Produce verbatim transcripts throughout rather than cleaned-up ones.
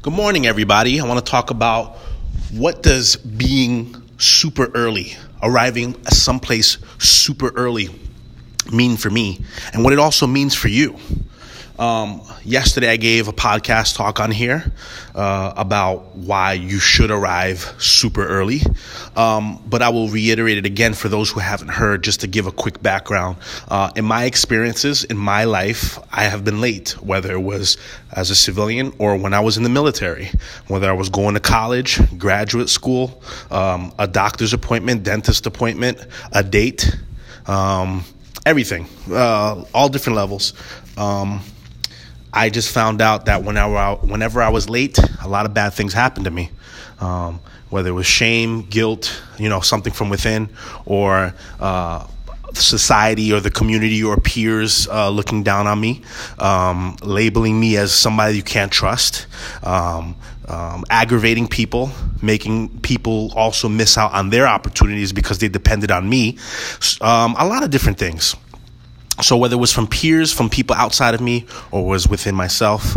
Good morning, everybody. I want to talk about what does being super early, arriving someplace super early mean for me, and what it also means for you. Um, yesterday, I gave a podcast talk on here uh, about why you should arrive super early, um, but I will reiterate it again for those who haven't heard, just to give a quick background. Uh, in my experiences, in my life, I have been late, whether it was as a civilian or when I was in the military, whether I was going to college, graduate school, um, a doctor's appointment, dentist appointment, a date, um, everything, uh, all different levels. Um, I just found out that whenever I, whenever I was late, a lot of bad things happened to me, um, whether it was shame, guilt, you know, something from within, or uh, society or the community or peers uh, looking down on me, um, labeling me as somebody you can't trust, um, um, aggravating people, making people also miss out on their opportunities because they depended on me, um, a lot of different things. So whether it was from peers, from people outside of me, or was within myself,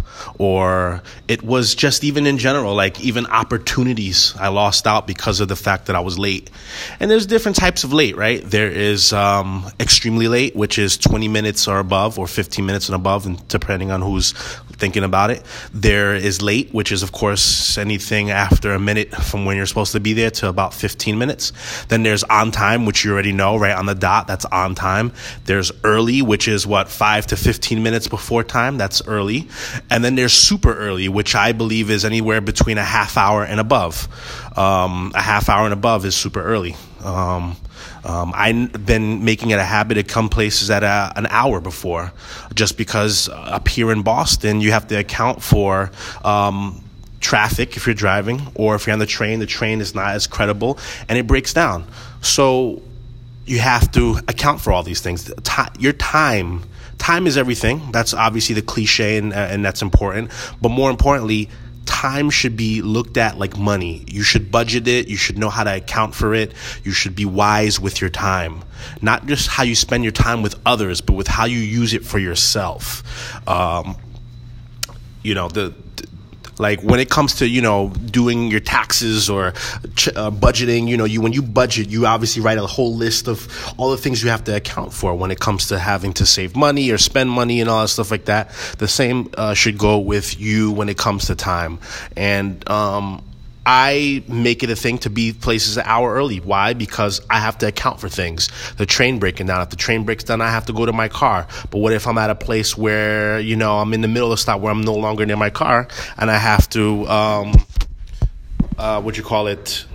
or it was just even in general, like even opportunities I lost out because of the fact that I was late. And there's different types of late, right? There is um, extremely late, which is twenty minutes or above, or fifteen minutes and above, and depending on who's thinking about it. There is late, which is, of course, anything after a minute from when you're supposed to be there to about fifteen minutes. Then there's on time, which you already know, right on the dot. That's on time. There's early, which is what, five to fifteen minutes before time. That's early. And then there's super early, which I believe is anywhere between a half hour and above. Um, a half hour and above is super early. Um, um, I've been making it a habit to come places at a, an hour before, just because up here in Boston, you have to account for um, traffic if you're driving, or if you're on the train, the train is not as credible and it breaks down. So you have to account for all these things. Your time, time is everything. That's obviously the cliche, and, and that's important. But more importantly, time should be looked at like money. You should budget it. You should know how to account for it. You should be wise with your time. Not just how you spend your time with others, but with how you use it for yourself. Um, you know, the... Like when it comes to, you know, doing your taxes or ch- uh, budgeting, you know, you when you budget, you obviously write a whole list of all the things you have to account for when it comes to having to save money or spend money and all that stuff like that. The same uh, should go with you when it comes to time. And um I make it a thing to be places an hour early. Why? Because I have to account for things. The train breaking down. If the train breaks down, I have to go to my car. But what if I'm at a place where, you know, I'm in the middle of the stop where I'm no longer near my car and I have to, um, uh, what you call it,